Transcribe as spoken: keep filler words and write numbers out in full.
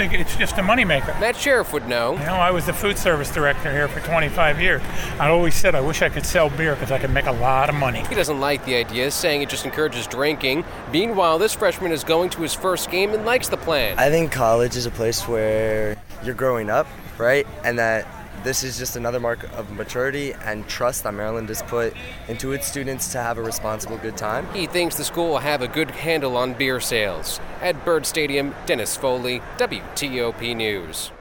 think it's just a moneymaker. Matt Sheriff would know. You know, I was the food service director here for twenty-five years. I always said I wish I could sell beer because I could make a lot of money. He doesn't like the idea, saying it just encourages drinking. Meanwhile, this freshman is going to his first game and likes the plan. I think college is a place where you're growing up, right? And that this is just another mark of maturity and trust that Maryland has put into its students to have a responsible good time. He thinks the school will have a good handle on beer sales. At Byrd Stadium, Dennis Foley, W T O P News.